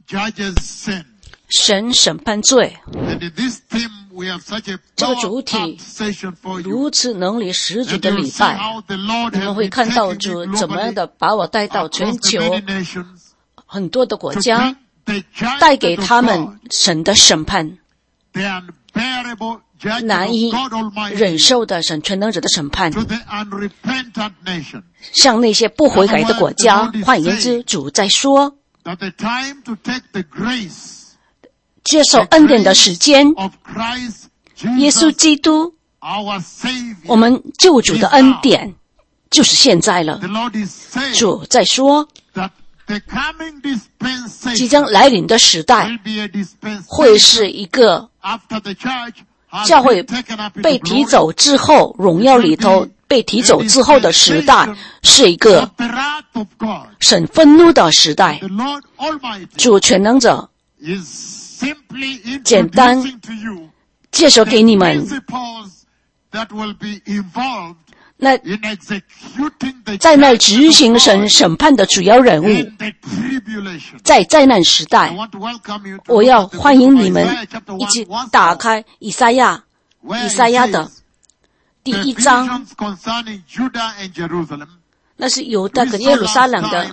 神审判罪。这个主体如此能力十足的礼拜，你们会看到主怎么样的把我带到全球很多的国家，带给他们神的审判，难以忍受的神全能者的审判，向那些不悔改的国家。换言之，主在说，接受恩典的时间，耶稣基督我们救主的恩典就是现在了。主在说，即将来临的时代会是一个教会被提走之后，荣耀里头被提走之后的时代，是一个神愤怒的时代。主全能者简单介绍给你们，那在那执行神审判的主要人物，在灾难时代。我要欢迎你们一起打开以赛亚的第1章，那是犹大跟耶路撒冷的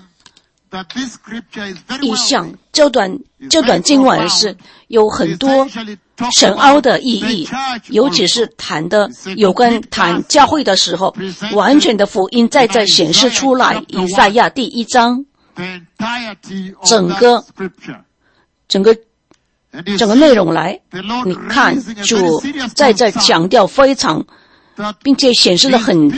意象。这段经文是有很多深奥的意义，尤其是有关谈教会的时候，完全的福音在这显示出来。以赛亚第1章，整个内容来，你看主在这强调非常，并且显示了很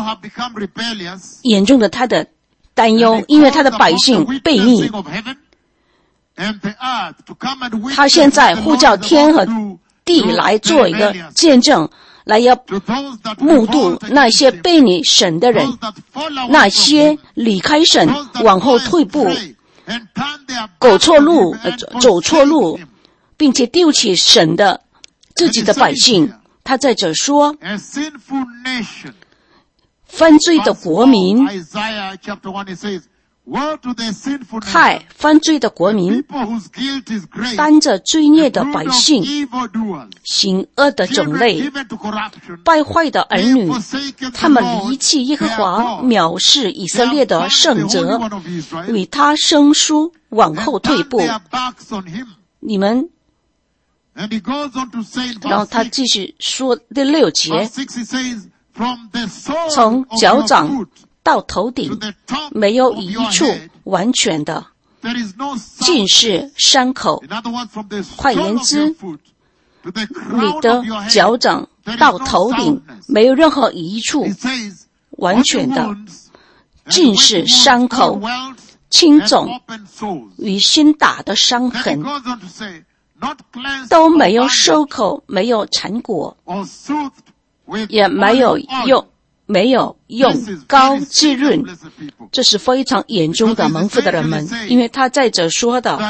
严重的他的担忧，因为他的百姓悖逆。他现在呼叫天和地来做一个见证，来要目睹那些悖逆神的人，那些离开神往后退步走错路并且丢弃神的自己的百姓。他在这说，犯罪的国民，害犯罪的国民，担着罪孽的百姓，行恶的种类，败坏的儿女，他们离弃耶和华，藐视以色列的圣者，为他生疏，往后退步。你们，然后他继续说第6节，从脚掌到头顶没有一处完全的，尽是伤口。换言之，你的脚掌到头顶没有任何一处完全的，尽是伤口、青肿与新打的伤痕，都没有收口，没有缠裹，也没有用膏滋润。这是非常严重的蒙福的人们，因为他在这说的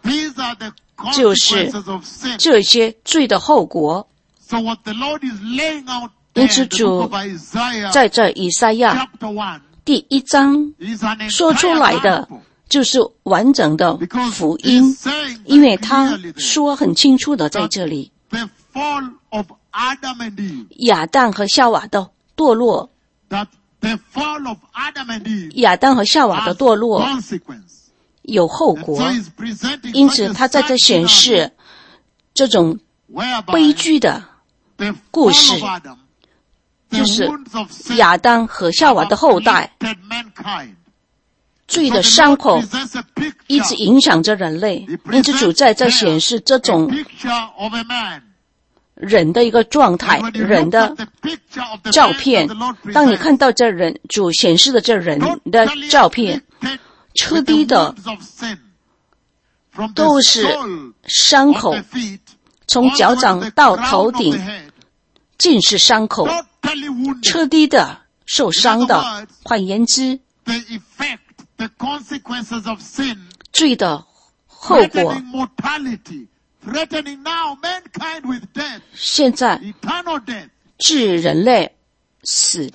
就是这些罪的后果。因此主在这以赛亚第1章说出来的就是完整的福音，因为他说很清楚的在这里，亚当和夏娃的堕落，亚当和夏娃的堕落有后果。因此他在这显示这种悲剧的故事，就是亚当和夏娃的后代罪的伤口一直影响着人类。因此主在这显示这种人的一个状态，人的照片。当你看到这人，主显示的这人的照片，彻底的都是伤口，从脚掌到头顶尽是伤口，彻底的受伤的。换言之，罪的后果现在致人类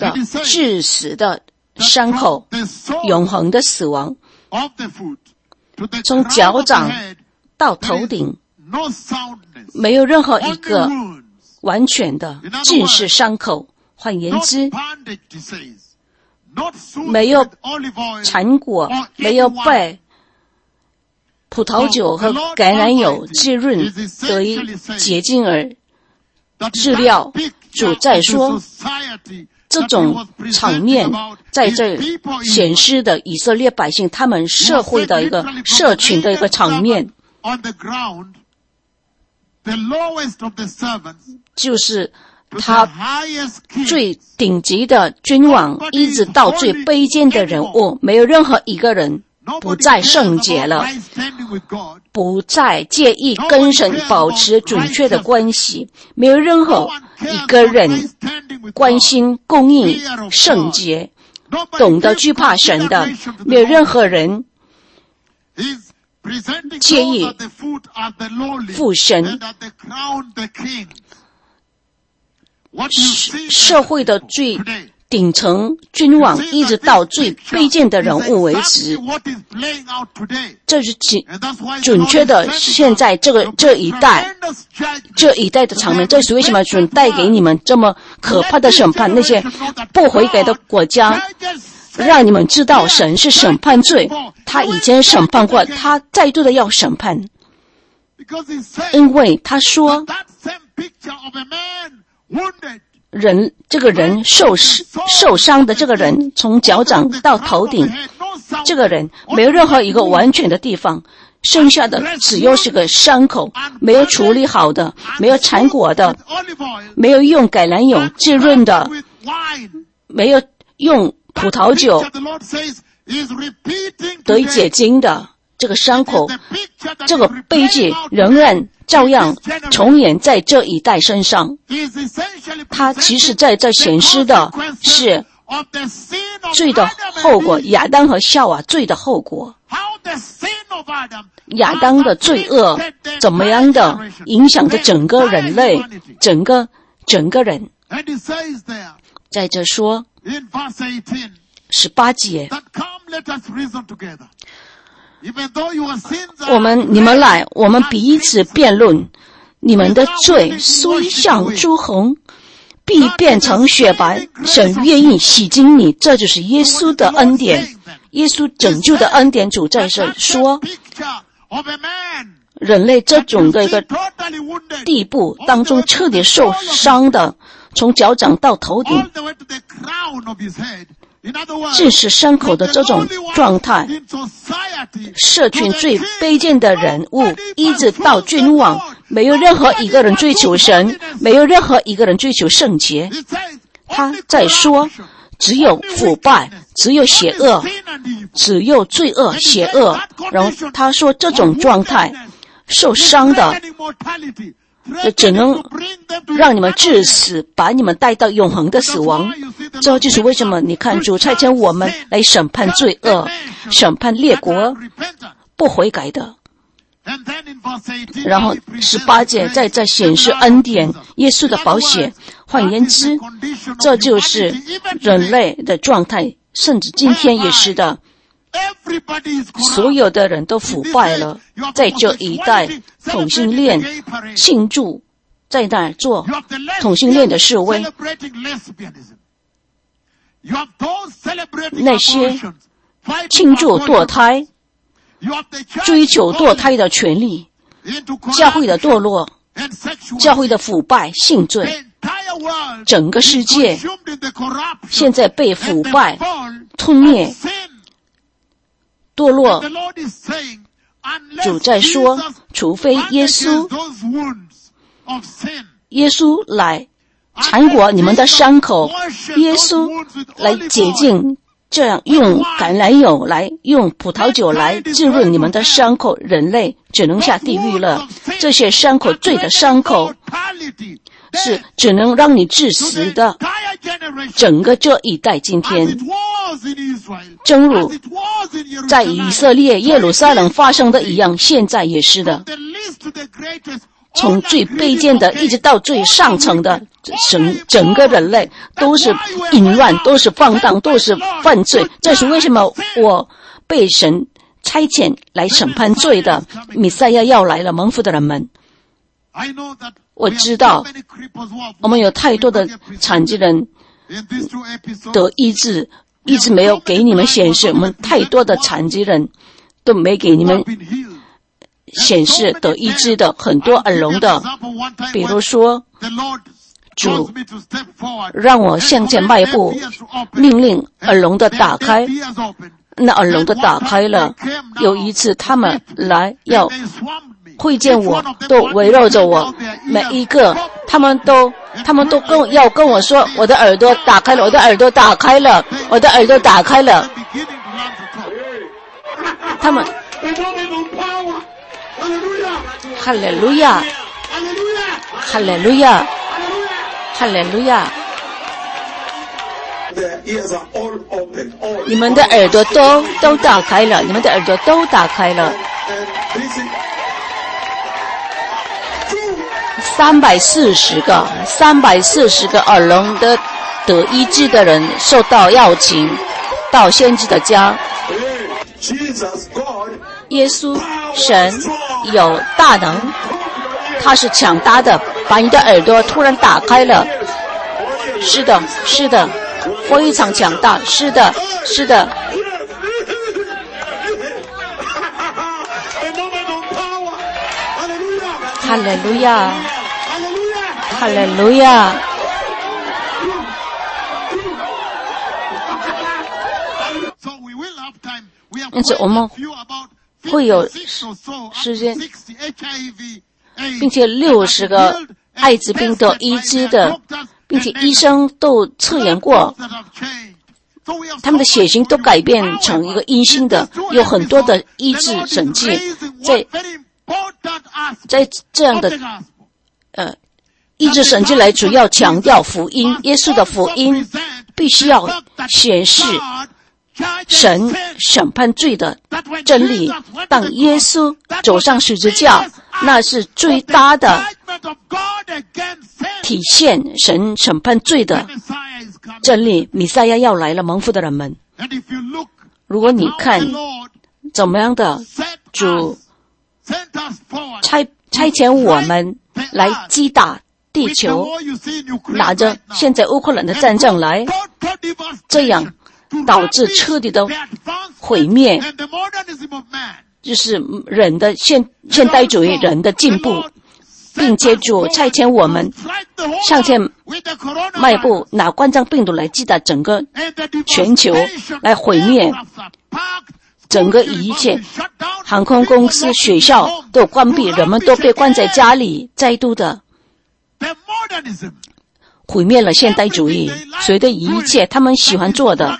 致死的伤口，永恒的死亡。 从脚掌到头顶，没有任何一个完全的尽是伤口。换言之，没有缠果，没有被葡萄酒和橄榄油滋润得以洁净而治疗。主在说，这种场面在这显示的以色列百姓他们社会的一个社群的一个场面，就是他最顶级的君王一直到最卑贱的人物，没有任何一个人不再圣洁了，不再介意跟神保持准确的关系，没有任何一个人关心公义圣洁，懂得惧怕神的，没有任何人介意父神。社会的最顶层君王一直到最卑贱的人物为止，这是准确的。现在这一代的场面，这是为什么主带给你们这么可怕的审判？那些不悔改的国家，让你们知道神是审判罪，他以前审判过，他再度的要审判，因为他说这个人受伤的这个人，从脚掌到头顶，这个人没有任何一个完全的地方，剩下的只有是个伤口，没有处理好的，没有缠果的，没有用橄榄油滋润的，没有用葡萄酒得以解经的这个伤口，这个悲剧仍然照样重演在这一代身上。他其实在这显示的是罪的后果，亚当和夏娃罪的后果，亚当的罪恶怎么样的影响着整个人类，整个人。在这说18节，你们来，我们彼此辩论，你们的罪虽像朱红，必变成雪白，神愿意洗净你。这就是耶稣的恩典，耶稣拯救的恩典。主在这说，人类这种的一个地步当中彻底受伤的，从脚掌到头顶，致使伤口的这种状态，社群最卑贱的人物一直到君王，没有任何一个人追求神，没有任何一个人追求圣洁。他在说，只有腐败，只有邪恶，只有罪恶邪恶。然后他说，这种状态受伤的只能让你们致死，把你们带到永恒的死亡。这就是为什么你看主差遣我们来审判罪恶，审判列国不悔改的。然后18节在这显示恩典，耶稣的宝血。换言之，这就是人类的状态，甚至今天也是的。所有的人都腐败了，在这一代同性恋庆祝，在那儿做同性恋的示威，那些庆祝堕胎，追求堕胎的权利，教会的堕落，教会的腐败性罪，整个世界现在被腐败吞灭堕落。主在说，除非耶稣来缠裹你们的伤口，耶稣来洁净，这样用橄榄油来，用葡萄酒来滋润你们的伤口，人类只能下地狱了。这些伤口，罪的伤口是只能让你致死的。整个这一代今天，正如在以色列耶路撒冷发生的一样，现在也是的。从最卑贱的一直到最上层的，整个人类都是淫乱，都是放荡，都是犯罪。这是为什么我被神差遣来审判罪的弥赛亚要来了，蒙福的人们，我知道我们有太多的残疾人得医治，一直没有给你们显示，我们太多的残疾人都没给你们显示得医治的，很多耳聋的，比如说主让我向前迈步，命令耳聋的打开，那耳聋的打开了。有一次他们来要会见我，都围绕着我，每一个他们都要跟我说，我的耳朵打开了，我的耳朵打开了，我的耳朵打开了。他们哈利路亚，哈利路亚，哈利路亚。你们的耳朵都打开了，你们的耳朵都打开了。340个耳聋的得医治的人受到邀请到先知的家。耶稣神有大能，他是强大的，把你的耳朵突然打开了。是的，是的，非常强大，是的，是的。哈利路亚，哈利路亚。因此我们会有时间，并且60个艾滋病得医治的，并且医生都测验过，他们的血型都改变成一个阴性的，有很多的医治神迹。在这样的医治神迹来主要强调福音，耶稣的福音必须要显示神审判罪的真理。当耶稣走上十字架，那是最大的体现神审判罪的真理。弥赛亚要来了，蒙福的人们，如果你看怎么样的主差遣我们来击打地球，拿着现在乌克兰的战争来，这样导致彻底的毁灭，就是人的现代主义人的进步，并且主差遣我们向前迈步，拿冠状病毒来击打整个全球，来毁灭整个一切。航空公司、学校都关闭，人们都被关在家里，再度的毁灭了现代主义，随着一切他们喜欢做的，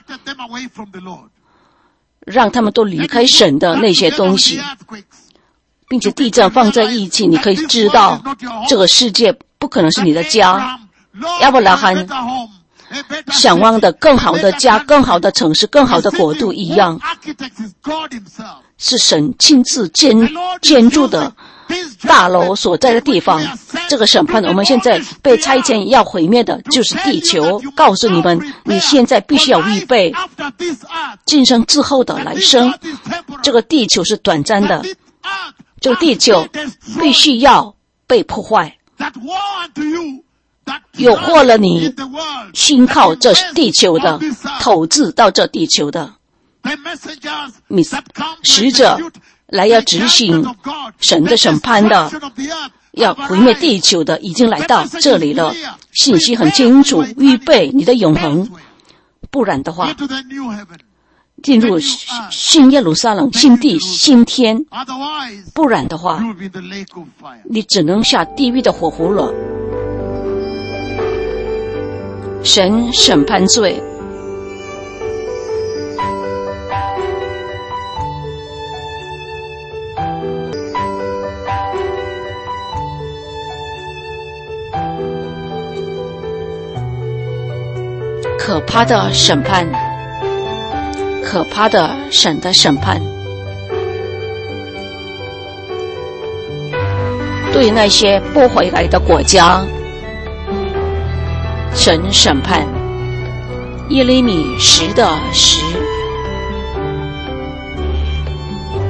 让他们都离开神的那些东西，并且地震放在一起，你可以知道这个世界不可能是你的家。亚伯拉罕想望的更好的家、更好的城市、更好的国度一样，是神亲自建筑的大楼所在的地方。这个审判我们现在被差遣要毁灭的就是地球。告诉你们，你现在必须要预备今生之后的来生。这个地球是短暂的，这个地球必须要被破坏。有祸了你信靠这地球的，投资到这地球的使者来要执行神的审判的，要毁灭地球的已经来到这里了。信息很清楚，预备你的永恒，不然的话进入新耶路撒冷、新地、新天，不然的话你只能下地狱的火湖了。神审判罪，可怕的审判，可怕的神的审判，对那些不悔改的国家神审判。耶利米10:10，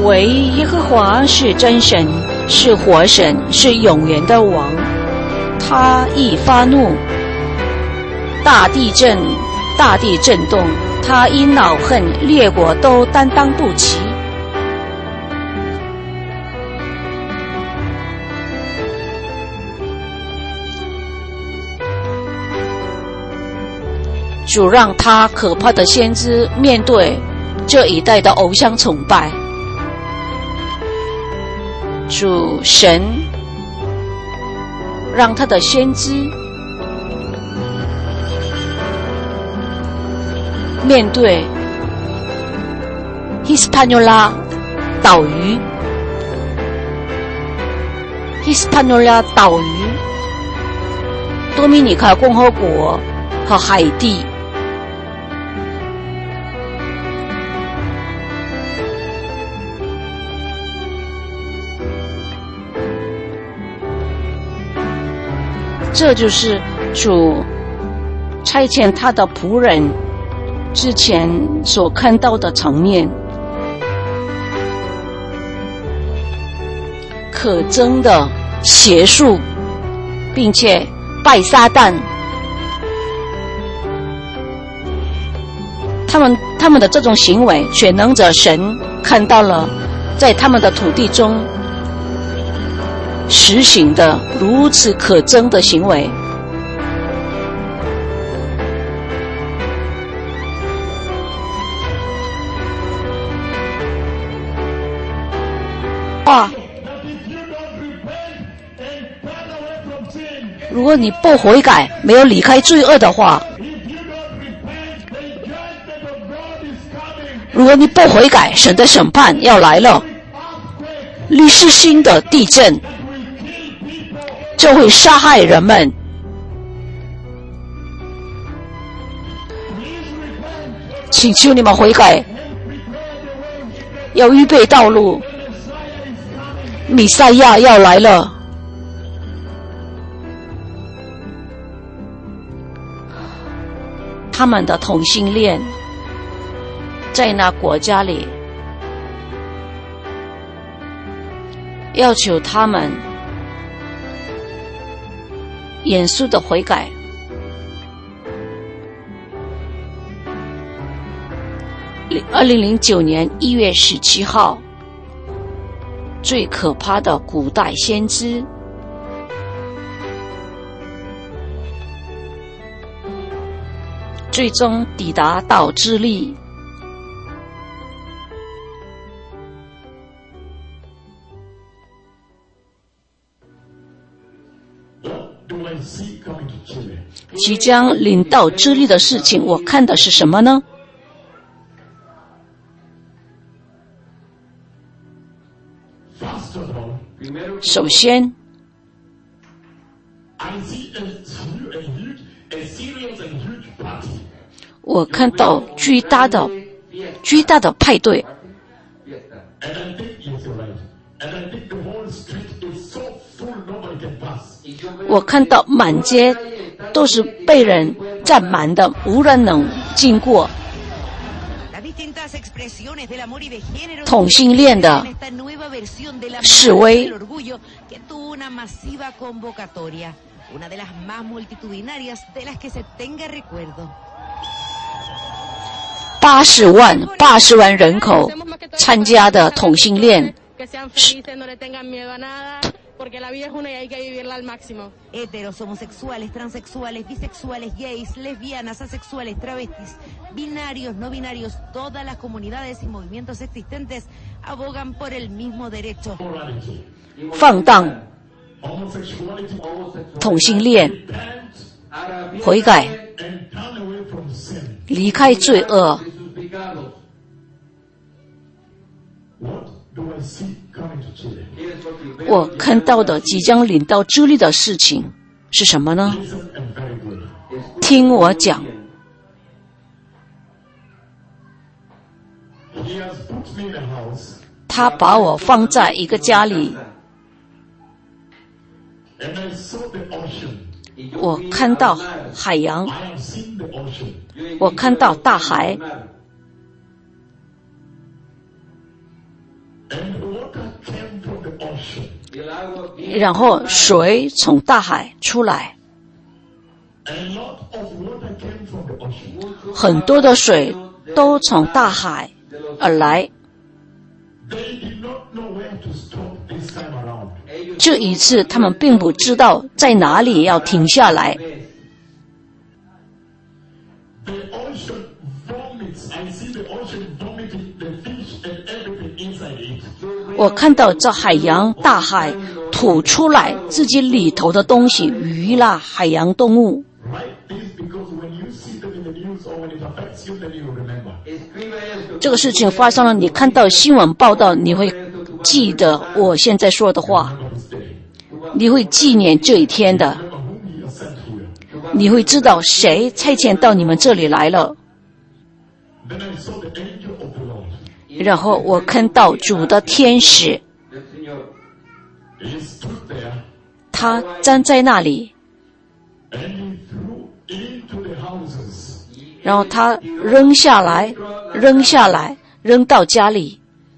唯耶和华是真神，是活神，是永远的王。他一发怒，大地震动，他一恼恨，列国都担当不起。主让他可怕的先知面对这一代的偶像崇拜。主神让他的先知面对 Hispaniola 岛屿多米尼卡共和国和海地。这就是主差遣他的仆人之前所看到的场面，可憎的邪术，并且拜撒旦。他们的这种行为，全能者神看到了，在他们的土地中实行的如此可憎的行为。如果你不悔改，没有离开罪恶的话，如果你不悔改，神的审判要来了，历史性的地震就会杀害人们。请求你们悔改，要预备道路，弥赛亚要来了。他们的同性恋在那国家里要求他们严肃的悔改。2009年1月17号，最可怕的古代先知最终抵达岛智利。即将临到智利的事情，我看的是什么呢？首先，我看到巨大的派对，我看到满街都是被人占满的，无人能经过。同性恋的示威，80万人口参加的同性恋 porque la vida es una y hay que vivirla al máximo. Heteros, homosexuales, transexuales, bisexuales, gays, lesbianas, asexuales, travestis, binarios, no binarios, todas las comunidades y movimientos existentes abogan por el mismo derecho. 放荡同性恋，悔改，离开罪恶。我看到的即将临到智利的事情是什么呢？听我讲。他把我放在一个家里，我看到海洋，我看到大海， 然后水从大海出来，很多的水都从大海而来。这一次他们并不知道在哪里要停下来。我看到这海洋大海吐出来自己里头的东西，鱼啦，海洋动物。这个事情发生了，你看到新闻报道，你会记得我现在说的话，你会纪念这一天的，你会知道谁差遣到你们这里来了。然后我看到主的天使，他站在那里，然后他扔下来，扔到家里，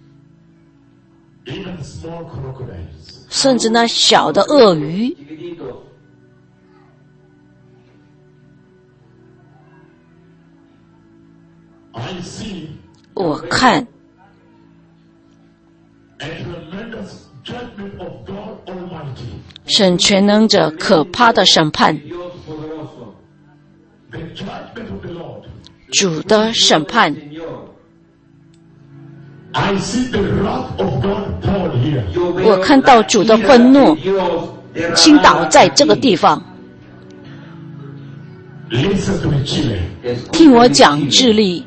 甚至那小的鳄鱼。我看神全能者可怕的审判，主的审判。我看到主的愤怒倾倒在这个地方。听我讲智利。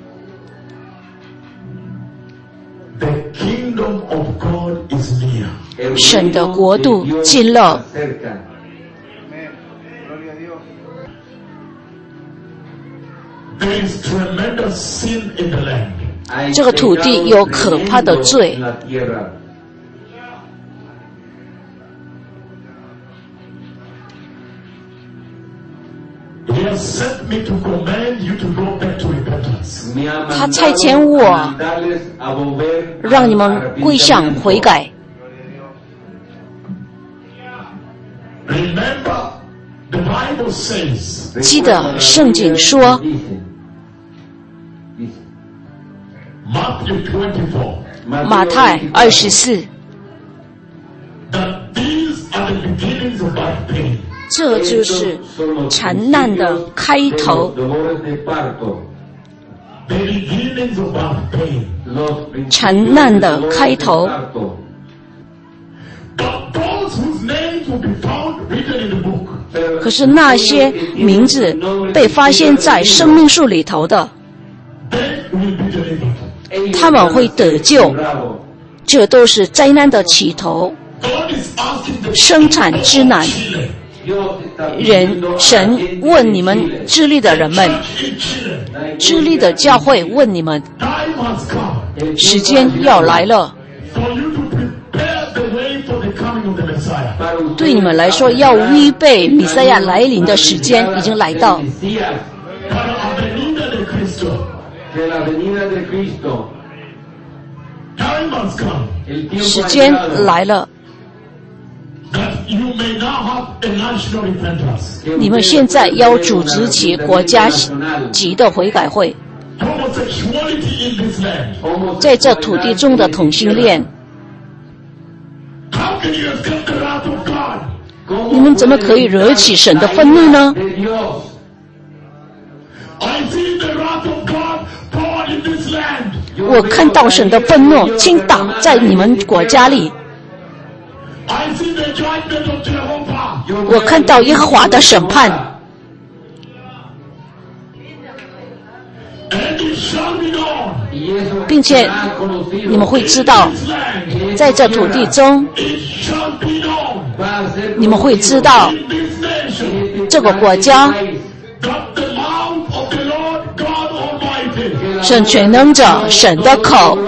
神的国度近了。这个土地有可怕的罪。他差遣我，让你们归向悔改。记得圣经说，马太24，这就是产难的开头。产难的开头。可是那些名字被发现在生命树里头的，他们会得救。这都是灾难的起头，生产之难。神问你们智利的人们，智利的教会问你们，时间要来了，对你们来说要预备弥赛亚来临的时间已经来到。时间来了，你们现在要组织起国家级的悔改会。在这土地中的同性恋，你们怎么可以惹起神的愤怒呢？我看到神的愤怒倾倒在你们国家里。我看到耶和华的审判，并且你们会知道，在这土地中，你们会知道这个国家神全能者神的口，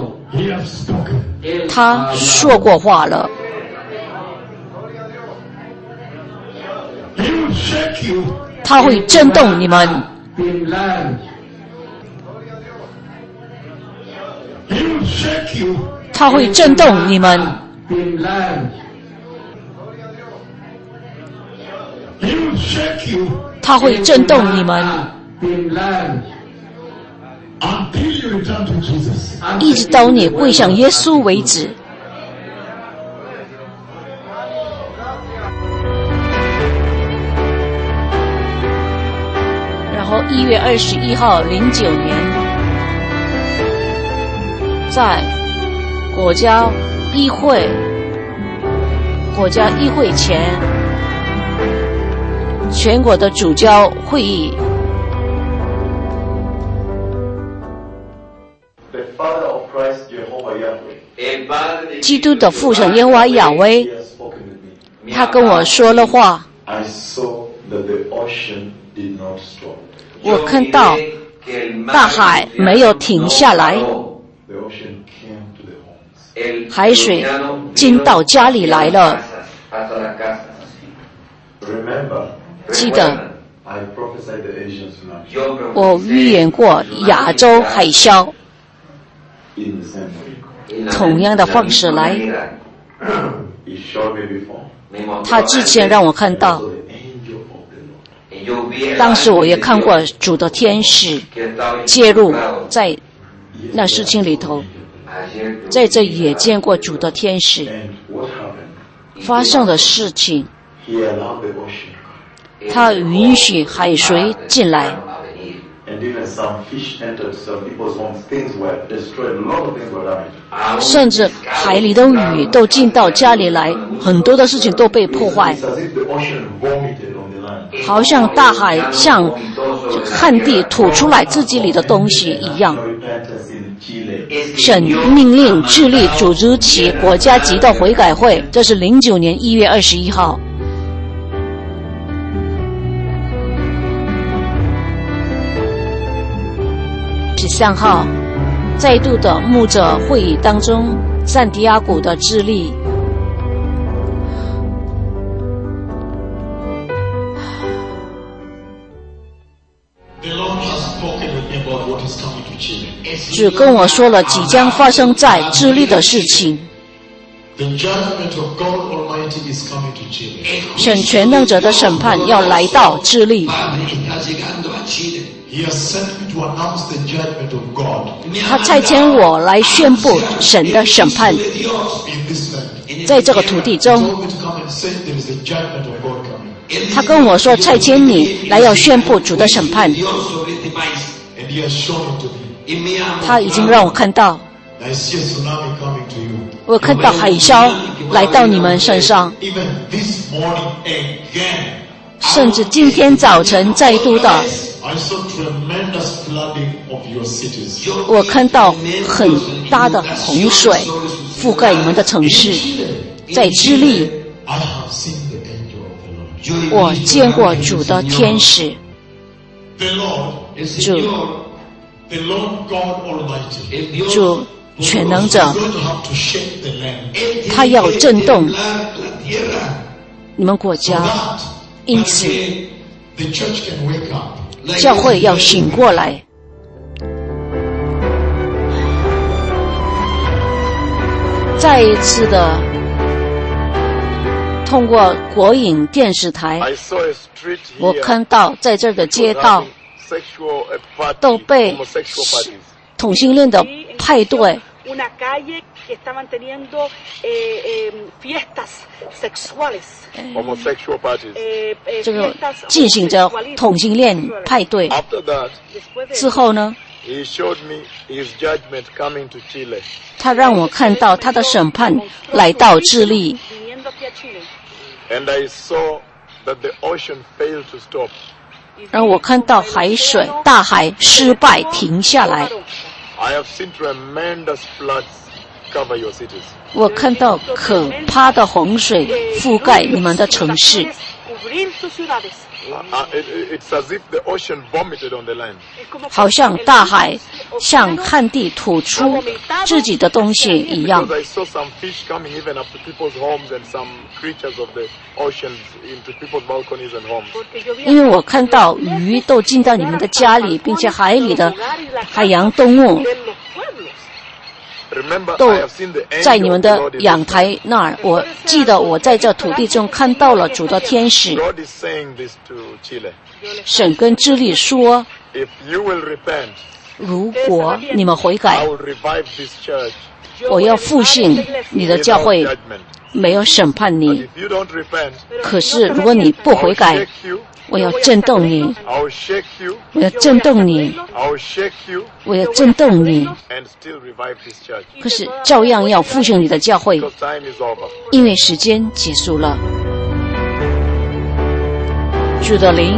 他说过话了。他会震动你们，他他会震动你们，他会震动你们，一直到你归向耶稣为止。然后1月21号09年，在国家议会前，全国的主教会议，基督的父神耶和华亚威，他跟我说了话。我看到大海没有停下来，海水进到家里来了。记得我预言过亚洲海啸，同样的方式来。他之前让我看到，当时我也看过主的天使介入在那事情里头，在这也见过主的天使发生的事情。他允许海水进来，甚至海里的鱼都进到家里来，很多的事情都被破坏，好像大海向旱地吐出来自己里的东西一样。神命令智利组织起国家级的悔改会，这是09年1月21号。13号，再度的牧者会议当中，圣地亚哥的智利，主跟我说了即将发生在智利的事情。神全能者的审判要来到智利。他差遣我来宣布神的审判，在这个土地中。他跟我说差遣你来要宣布主的审判。他已经让我看到，我看到海啸来到你们身上，甚至今天早晨再度的，我看到很大的洪水覆盖你们的城市。在智利，我见过主的天使，主全能者，他要震动你们国家，因此教会要醒过来。再一次的通过国营电视台，我看到在这个街道都被同性恋的派对这个进行着同性恋派对。之后呢，他让我看到他的审判来到智利。让我看到大海失败停下来。我看到可怕的洪水覆盖你们的城市。好像大海向旱地吐出自己的东西一样。因为我看到鱼都进到你们的家里，并且海里的海洋动物都在你们的阳台那儿。我记得我在这土地中看到了主的天使。神跟智利说，如果你们悔改，我要复兴你的教会，没有审判你。可是如果你不悔改，我要震动你，我要震动你，我要震动你。可是照样要复兴你的教会，因为时间结束了。主的灵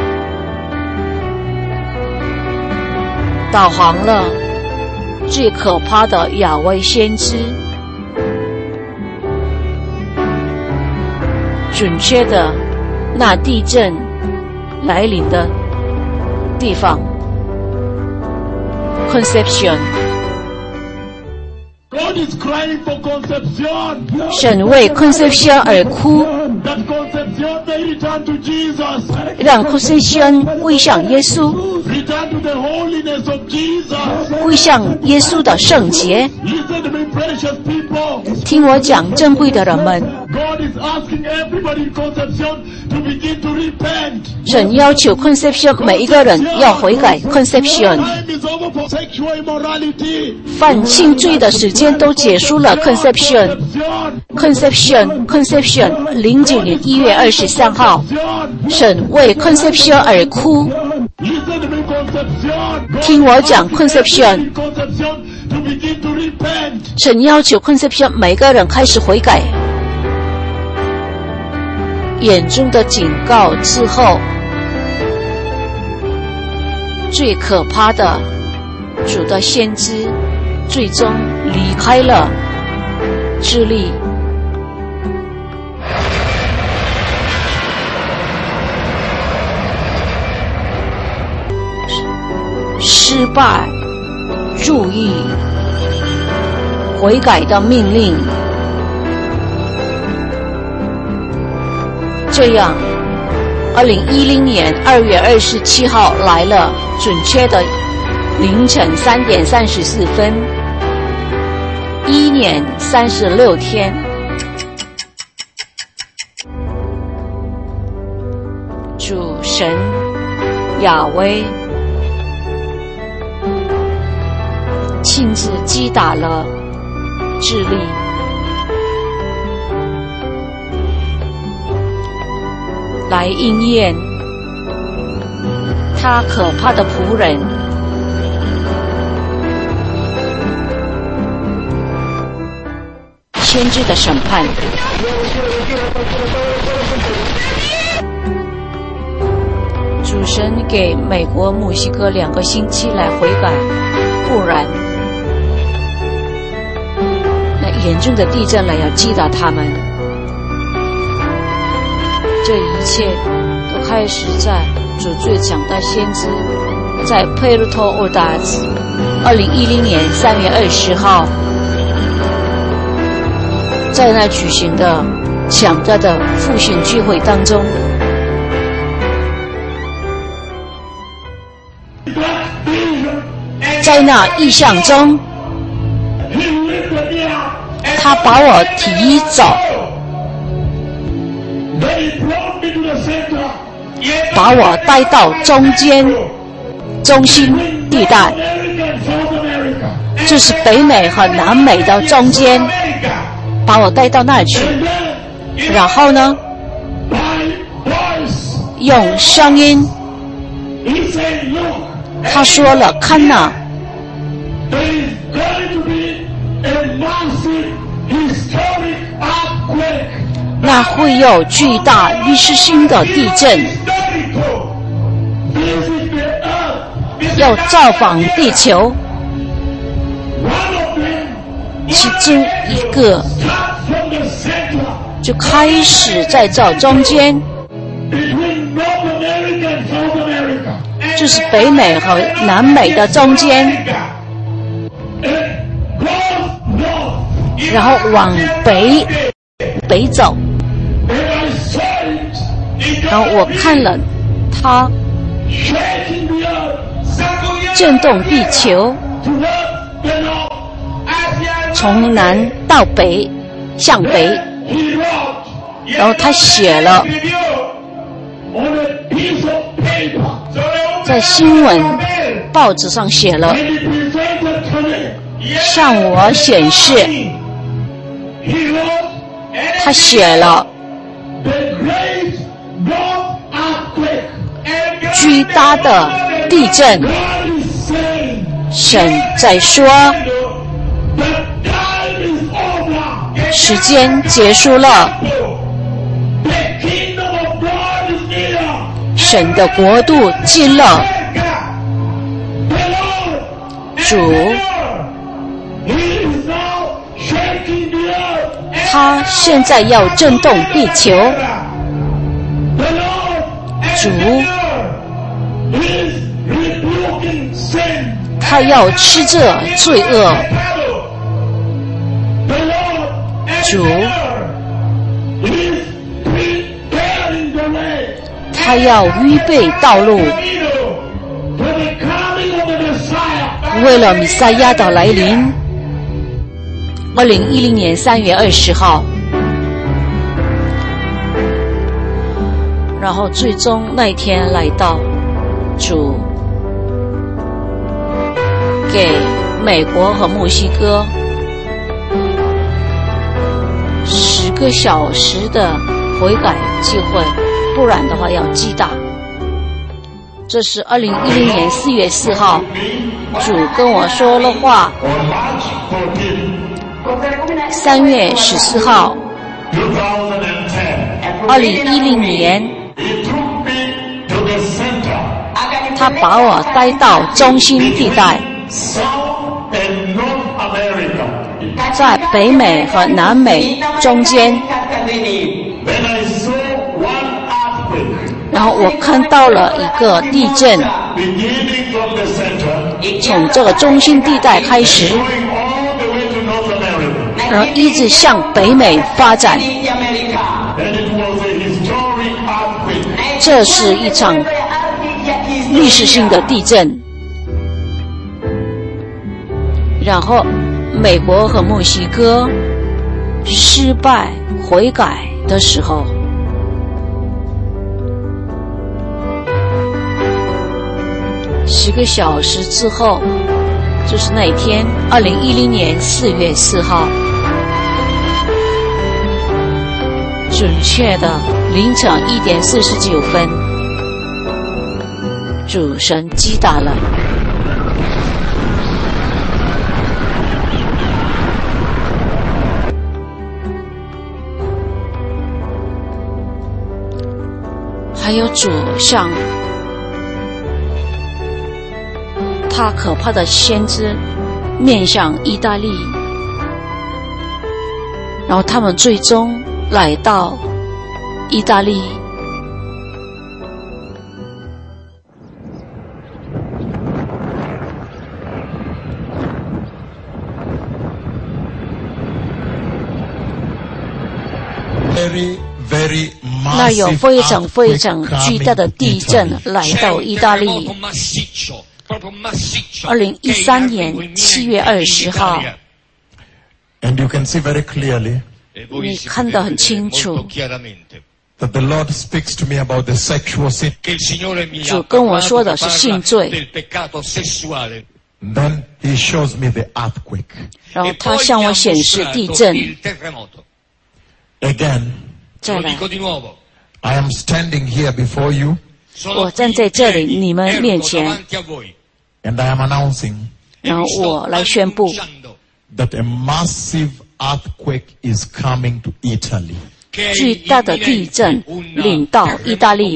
导航了最可怕的亚威先知，准确的那地震来临的地方 Conception。 神为 Conception 而哭，让 Conception 归向耶稣，归向耶稣的圣洁。听我讲，珍贵的人们，神要求 Conception 每一个人要悔改。 Conception 犯性罪的时间都结束了。 Conception 09年1月23号，神为 Conception 而哭。听我讲 Conception， 神要求 Conception 每个人开始悔改。眼中的警告之后，最可怕的主的先知最终离开了智利。失败，注意，悔改的命令。这样2010年2月27号来了，准确的凌晨3点34分，1年36天。主神亚威亲自击打了智利，来应验他可怕的仆人先知的审判。主神给美国、墨西哥2个星期来悔改，不然那严重的地震来要击打他们。这一切都开始在主最强的先知在Puerto Ordaz 2010年3月20号在那举行的强大的复兴聚会当中。在那异象中，他把我提走，把我带到中心地带，就是北美和南美的中间，把我带到那儿去。然后呢，用声音，他说了，看哪，那会有巨大历史性的地震，要造访地球。其中一个就开始在这中间，就是北美和南美的中间，然后往北走。然后我看了它震动地球， 从南到北，向北，然后他写了在新闻报纸上写了，向我显示，他写了巨大的地震，神在说时间结束了，神的国度近了，主他现在要震动地球，主他要吃着罪恶，主他要预备道路，为了弥赛亚的来临。2010年3月20号，然后最终那一天来到，主给美国和墨西哥10个小时的悔改机会，不然的话要击打。这是2010年4月4号，主跟我说了话。3月14号，2010年，他把我带到中心地带，在北美和南美中间，然后我看到了一个地震，从这个中心地带开始，然后一直向北美发展。这是一场历史性的地震。然后美国和墨西哥失败悔改的时候，10个小时之后，就是那一天2010年4月4号，准确的凌晨1点49分，主神击打了。还有主向他可怕的先知面向意大利，然后他们最终来到意大利。那有非常非常巨大的地震来到意大利。2013年7月20号， And you can see very clearly 你看得很清楚， that the Lord speaks to me about the sexual sin. 主跟我说的是性罪， Then he shows me the earthquake. 然后他向我显示地震。 Again, 再来， I am standing here before you 我站在这里你们面前， and I am announcing 然后我来宣布 that a massive earthquake is coming to Italy. 巨大的地震临到意大利。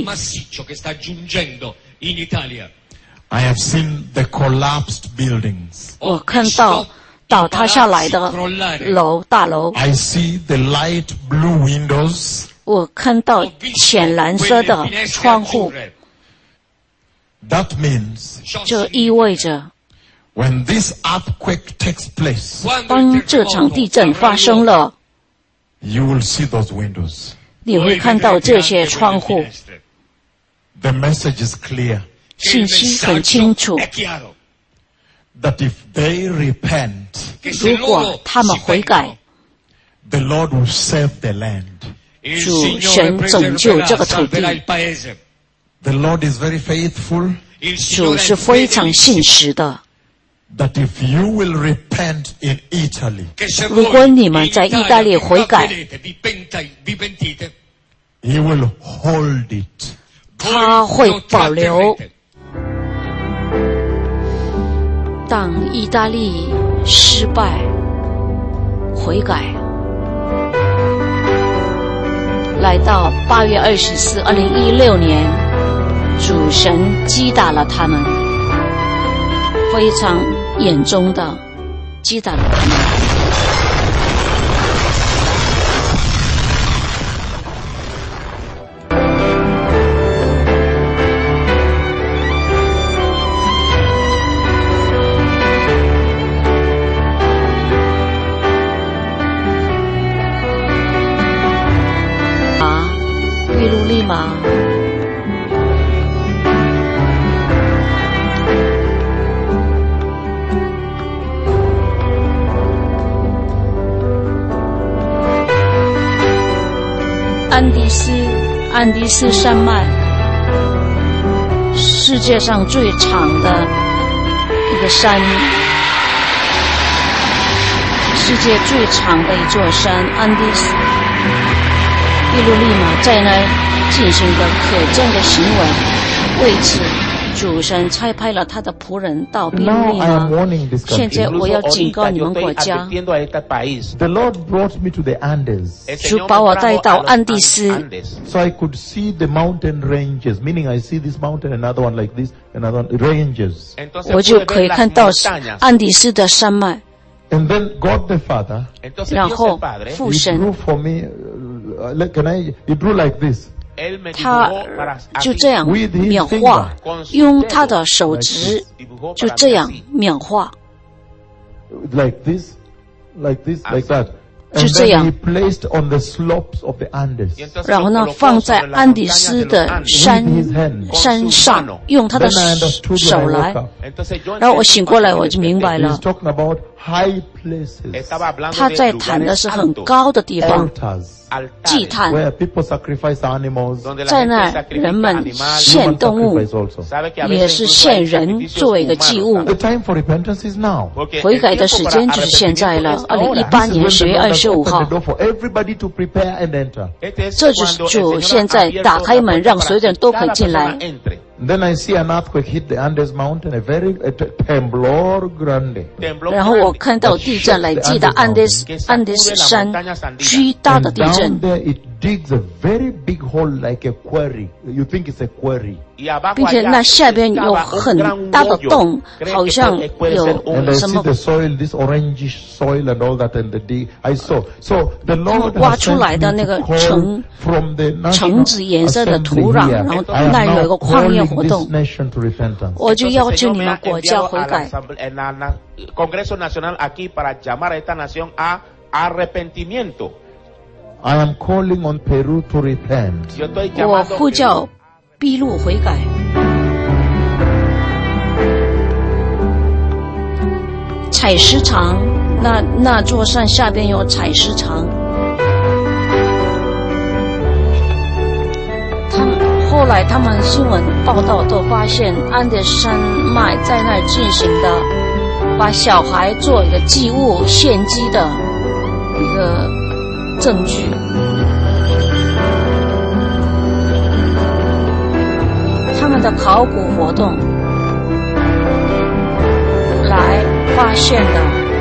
I have seen the collapsed buildings. 我看到倒塌下来的大楼， I see the light blue windows. 我看到浅蓝色的窗户， That means 这意味着 when this earthquake takes place, 当这场地震发生了， you will see those windows. 你会看到这些窗户。 The message is clear 信息很清楚， that if they repent, 如果他们悔改， the Lord will save the land. 主神拯救这个土地。 The Lord is very faithful. 主是非常信实的。 That if you will repent in Italy, 如果你们在意大利悔改， He will hold it. 他会保留。当意大利失败悔改，来到8月24、2016年，主神击打了他们，非常严重的击打了他们。秘鲁利马，安第斯山脉，世界上最长的一个山，世界最长的一座山，安第斯。秘鲁利马在那进行的可憎的行为，为此主神差派了他的仆人到秘鲁利马。现在我要警告你们国家， The Lord brought me to the Andes. 主把我带到安第斯， So I could see the mountain ranges, meaning I see this mountain, another one like this, another one, ranges. 我就可以看到安第斯的山脉。 And then God the Father, 然后父 He 神 drew for me, He drew like this. 他就这样描画，用他的手指就这样描画， Like this, like this, like that. 就 And 这 then 样 He placed on the slopes of the Andes. 然后呢，放在安第斯的山上，用他的 Then I understood 手 when I 来 woke。up. 然后我醒过来，我就明白 He's 了， talking about high places, 他在谈的是很高的地方， altars, 祭坛， where people sacrifice animals, 在那人们献 human 动物， sacrifice also. 也是献人作为一个祭物。 The time for repentance is now. 悔改的时间就是现在了，2018年10月25号。 Open the door for everybody to prepare and enter. 这就是主现在打开门，让所有人都可以进来。 Then I see an earthquake hit the Andes mountain, a temblor grande. 然后我看到地震来击打安第斯山巨大的地 And 震 down，there it digs a very big hole like a quarry. You think it's a quarry. 并且那下边有很大的洞，好像有 And I 什 see 么 the soil, this orangish soil and all that, and the dig. I saw. So the Lord 挖 has 出 sent 来的 me 那个 to call 橙 from the 橙子颜色的 national 土壤， assembly 然后 here. I 那 am 有一 now 个旷野 calling 活 this 动， nation to repentance. 我就要求你们国家悔改。 Congreso Nacional aquí para llamar a esta nación a arrepentimiento. I am calling on Peru to repent. Yo estoy 我 llamando 呼叫秘鲁悔改。采石场，那座山下边有采石场。后来他们新闻报道都发现，安第斯山脉在那儿进行的，把小孩做一个祭物献祭的一个证据。他们的考古活动来发现的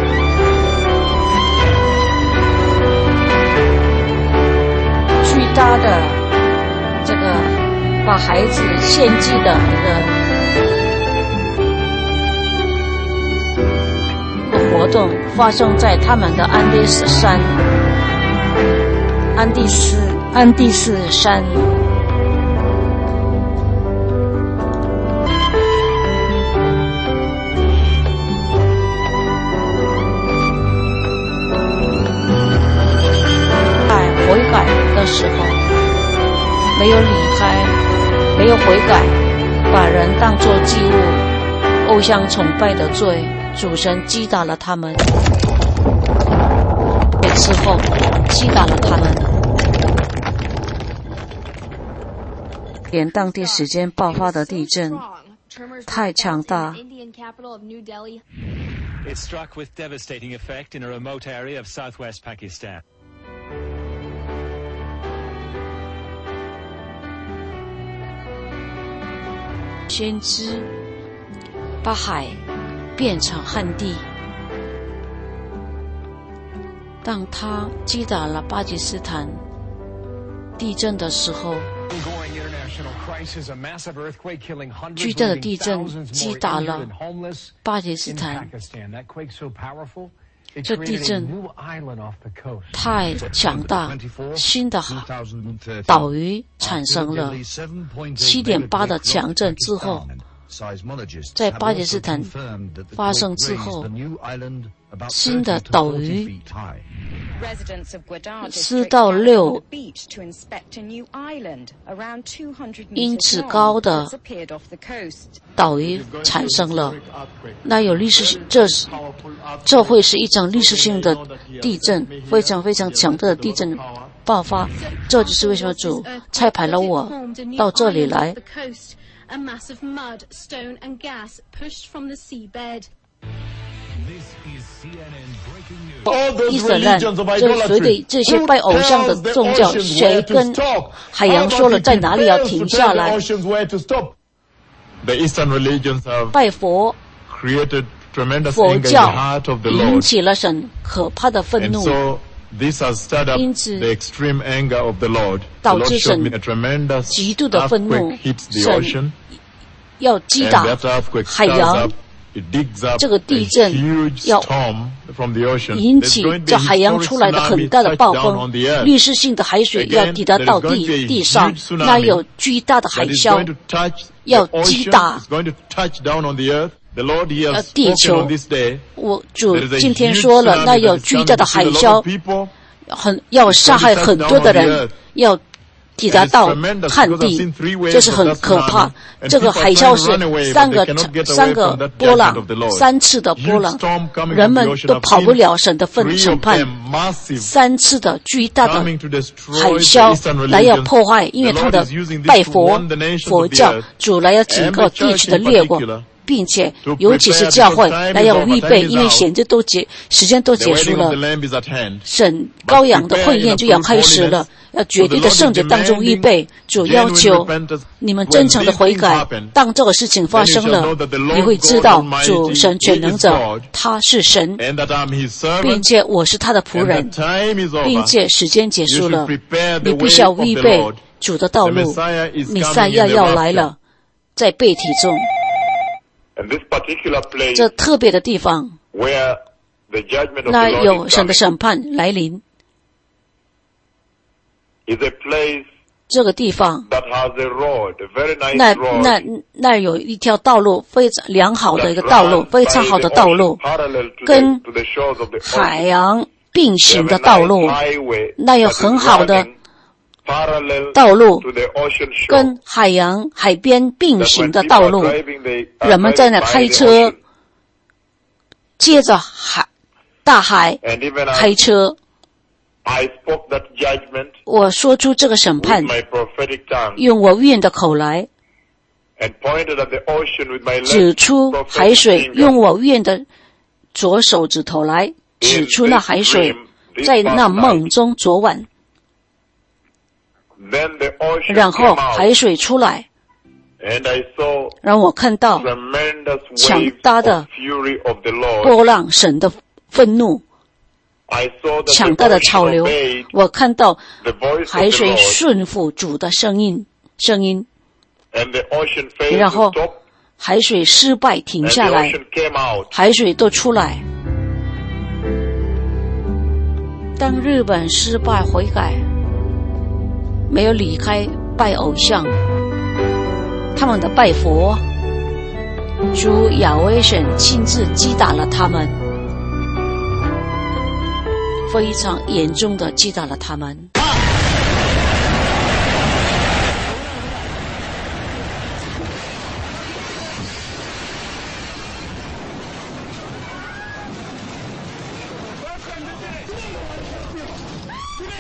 巨大的这个把孩子献祭的一个活动，发生在他们的安第斯山，安第斯山。悔改的时候，没有离开，没有悔改，把人当作祭物，偶像崇拜的罪，主神击打了他们。 之后击打了他们。连当地时间爆发的地震太强大。 It struck with devastating effect in a remote area of southwest Pakistan. 先知把海变成旱地。当他击打了巴基斯坦地震的时候，巨大的地震击打了巴基斯坦。这地震太强大，新的岛屿产生了 7.8 的强震之后，在巴基斯坦发生之后，新的岛屿4到6英尺高的岛屿产生了。那有历史，这会是一场历史性的地震，非常非常强大的地震爆发。这就是为什么主差派了我到这里来。伊斯兰这随着这些拜偶像的宗教，谁跟海洋说了在哪里要停下来？拜佛，佛教引起了神可怕的愤怒，因此导致神极度的愤怒，神要击打海洋。这个地震要引起这海洋出来的很大的暴风，历史性的海水要抵达到地上，那有巨大的海啸要击打地球。我主今天说了，那有巨大的海啸，要杀害很多的人，要抵达到旱地，这是很可怕。这个海啸是三个波浪，3次的波浪，人们都跑不了神的审判。3次的巨大的海啸来要破坏，因为他的拜佛教主来要警告地区的列国，并且尤其是教会来要预备，因为时间都结束了，神羔羊的婚宴就要开始了，要绝对的圣洁当中预备。主要求你们真诚的悔改，当这个事情发生了，你会知道主神全能者他是神，并且我是他的仆人，并且时间结束了，你必须要预备主的道路，弥赛亚要来了，在背体中。这特别的地方，那有神的审判来临。这个地方，那有一条道路，非常良好的一个道路，非常好的道路，跟海洋并行的道路，那有很好的道路，跟海边并行的道路，人们在那开车，接着大海开车。我说出这个审判，用我预言的口来指出海水，用我预言的左手指头来指出那海水在那梦中昨晚。然后海水出来，让我看到强大的波浪，神的愤怒，强大的潮流。我看到海水顺服主的声音，然后海水失败停下来，海水都出来。当日本失败悔改，没有离开拜偶像，他们的拜佛，主亚威神亲自击打了他们，非常严重的击打了他们。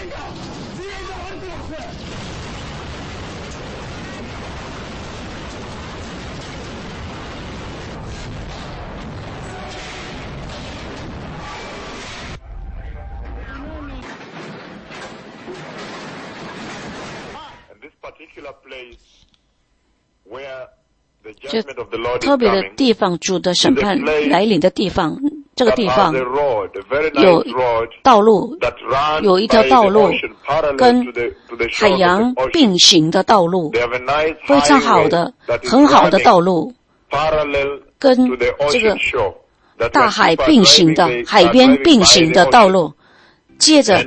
就特别的地方，主的审判来临的地方，这个地方有道路，有一条道路跟海洋并行的道路，非常好的、很好的道路，跟这个大海并行的、海边并行的道路，接着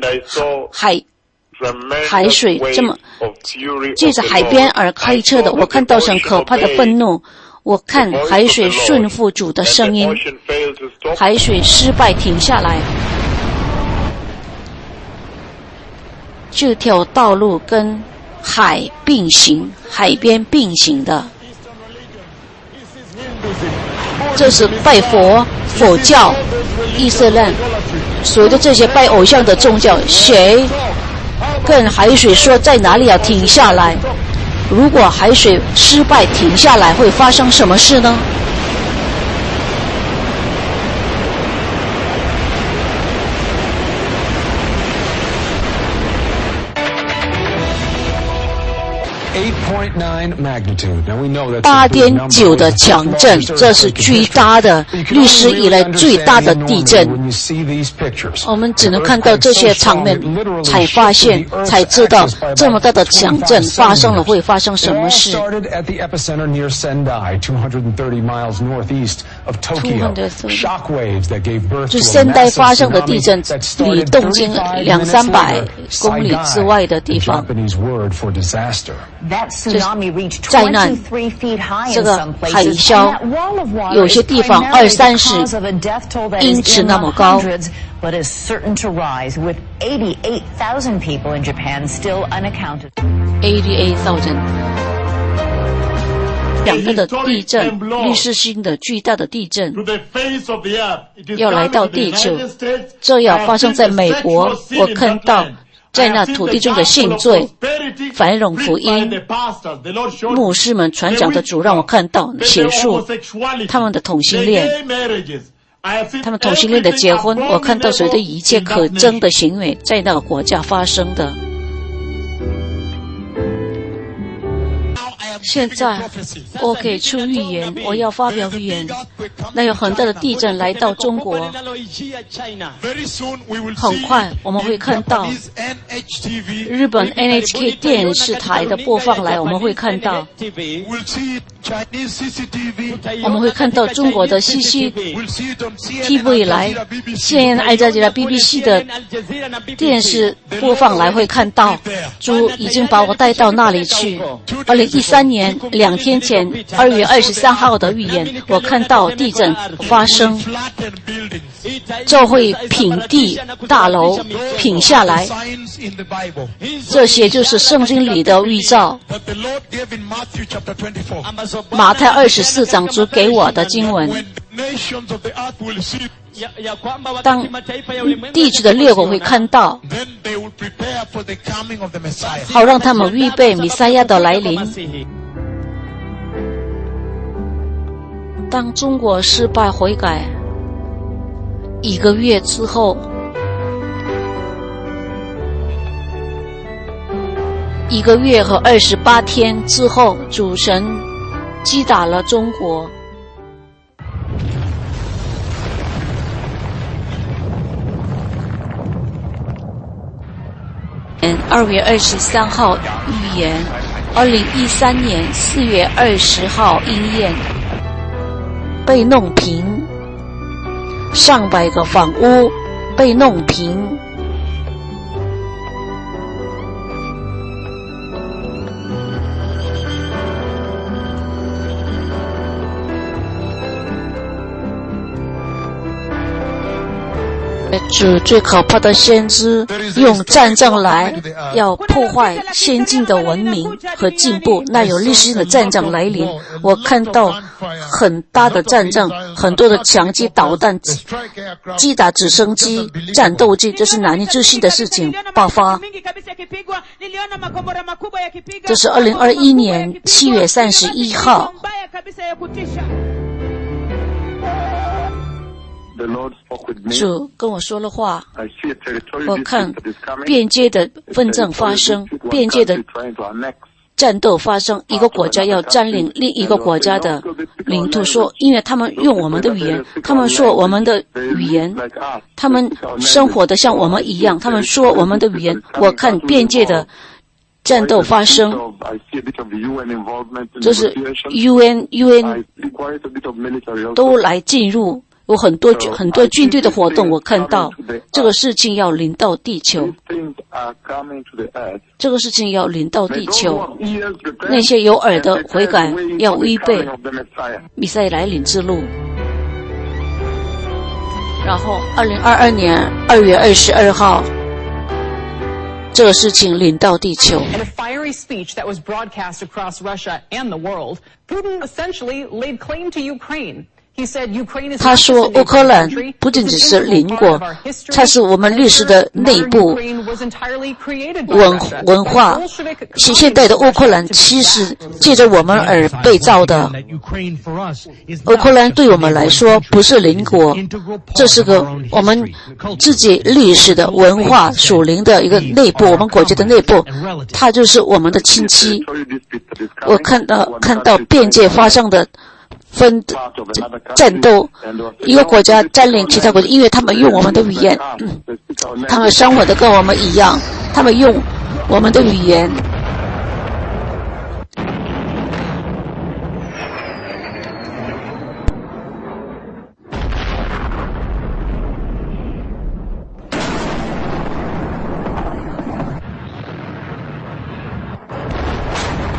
海水这么借着海边而开车的，我看到很可怕的愤怒。我看海水顺服主的声音，海水失败停下来。这条道路跟海并行，海边并行的，这是拜佛教、伊斯兰，所有的这些拜偶像的宗教，谁跟海水说在哪里要停下来？如果海水失败停下来，会发生什么事呢？8.9的强震，这是巨大的，历史以来最大的地震。我们只能看到这些场面，才知道这么大的强震发生了会发生什么事。就仙台发生的地震，离东京200-300公里之外的地方。灾难，这个海啸，有些地方20-30英尺那么高。 But is certain to rise, with 88,000 people in Japan still unaccounted. 88,000。两个的地震，历史性的巨大的地震，要来到地球，这要发生在美国。我看到在那土地中的信罪、繁荣福音，牧师们传讲的主让我看到写述他们的同性恋。他们同性恋的结婚，我看到所有的一切可憎的行为在那个国家发生的。现在我给出预言，我要发表预言。那有很大的地震来到中国，很快我们会看到日本 NHK 电视台的播放来，我们会看到中国的 CCTV 来，现在在这个 BBC 的电视播放来，会看到主已经把我带到那里去。2013年2天前2月23号的预言，我看到地震发生，就会平地大楼平下来，这些就是圣经里的预兆。马太24章主给我的经文，当地区的6国会看到，好让他们预备弥赛亚的来临。当中国失败悔改1个月之后，1个月和28天之后，主神击打了中国。2月23号预言，2013年4月20号应验，被弄平，上百个房屋被弄平。 主最可怕的先知用战争来要破坏先进的文明和进步，那有历史性的战争来临。我看到很大的战争，很多的强击导弹击打直升机、战斗机，这是难以置信的事情爆发。这是2021年7月31号。主跟我说了话，我看边界的纷争发生，边界的战斗发生，一个国家要占领另一个国家的领土，说因为他们用我们的语言，他们说我们的语言，他们生活的像我们一样，他们说我们的语言。我看边界的战斗发生，就是 UN 都来进入，有很多军队的活动。我看到这个事情要临到地球，这个事情要临到地球。那些有耳的悔改，要预备弥赛亚来临之路。然后2022年2月22号。这个事情临到地球。 In a fiery speech that was broadcast across Russia and the world, Putin essentially laid claim to Ukraine. 他说乌克兰不仅只是邻国，它是我们历史的内部文化。现代的乌克兰其实借着我们而被造的。乌克兰对我们来说不是邻国，这是个我们自己历史的文化属灵的一个内部，我们国家的内部，它就是我们的亲戚。我看到边界发生的战斗，一个国家占领其他国家，因为他们用我们的语言，他们生活的跟我们一样，他们用我们的语言。